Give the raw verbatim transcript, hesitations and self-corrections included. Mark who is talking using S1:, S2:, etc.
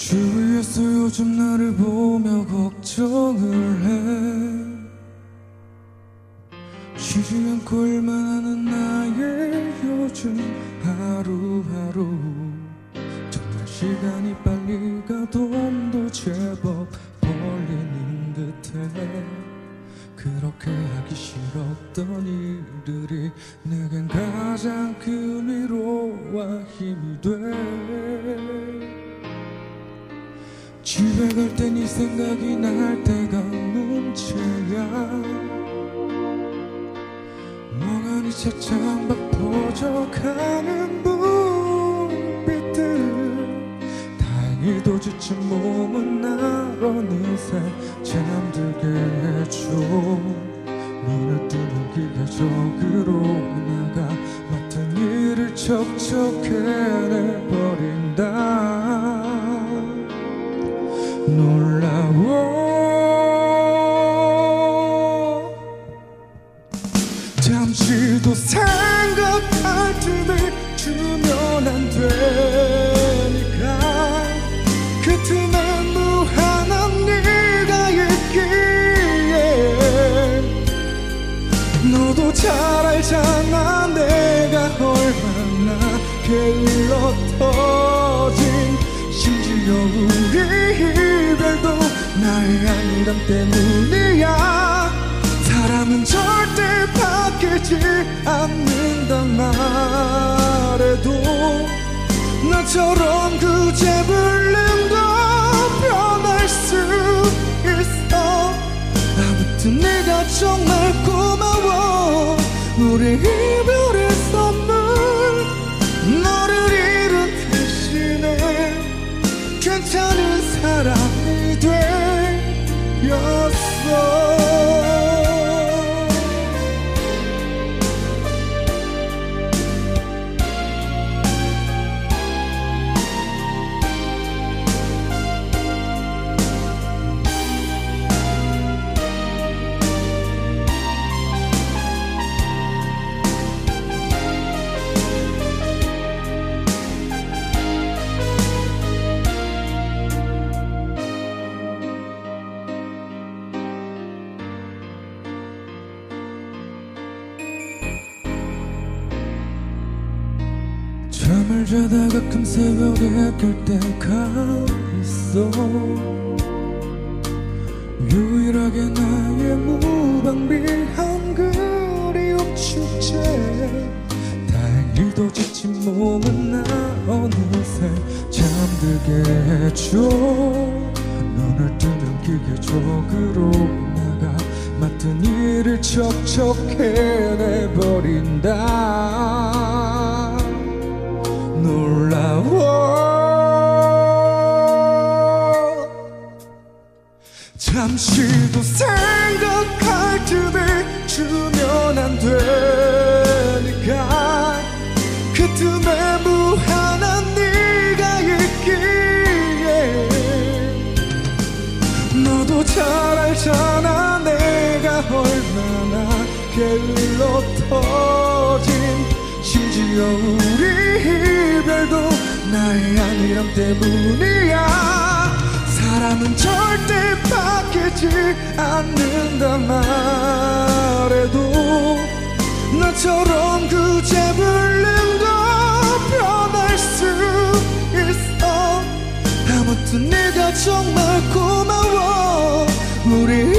S1: 주위에서 요즘 나를 보며 걱정을 해. 쉬지 않고 일만 하는 나의 요즘 하루하루, 정말 시간이 빨리 가 돈도 제법 벌리는 듯해. 그렇게 하기 싫었던 일들이 내겐 가장 큰 위로와 힘이 돼. 집에 갈 땐 이 생각이 날 때가 문제야. 멍하니 채창 밖 퍼져가는 불빛들, 다행히도 지친 몸은 날 어느새 잠들게 해줘. 눈을 뜨는 기계적으로 나가 맡은 일을 척척해내버린다. 놀라워. 잠시도 생각할 틈을 주면 안 되니까. 그 틈에 무한한 네가 있기에. 너도 잘 알잖아 내가 얼마나 게을러 터진, 심지어 우리 이별도 나의 안일함 때문이야. 사람은 절대 바뀌지 않는단 말해도 나처럼 그제 불름도 변할 수 있어. 아무튼 네가 정말 고마워. 우리 이별의 선물, 너를 잃은 대신에 괜찮은 사람이 되었어. 잠을 자다 가끔 새벽에 깰 때가 있어. 유일하게 나의 무방비한 그리움 축제. 다행히도 지친 몸은 나 어느새 잠들게 해줘. 눈을 뜨는 기계적으로 나가 맡은 일을 척척해내버린다. 놀라워. 잠시도 생각할 틈을 주면 안 되니까. 그 틈에 무한한 네가 있기에. 너도 잘 알잖아 내가 얼마나 게을러 터진, 심지어 우리 이별도 나의 안일함 때문이야. 사람은 절대 바뀌지 않는단 말해도 나처럼 그제 불름도 변할 수 있어. 아무튼 네가 정말 고마워. 우리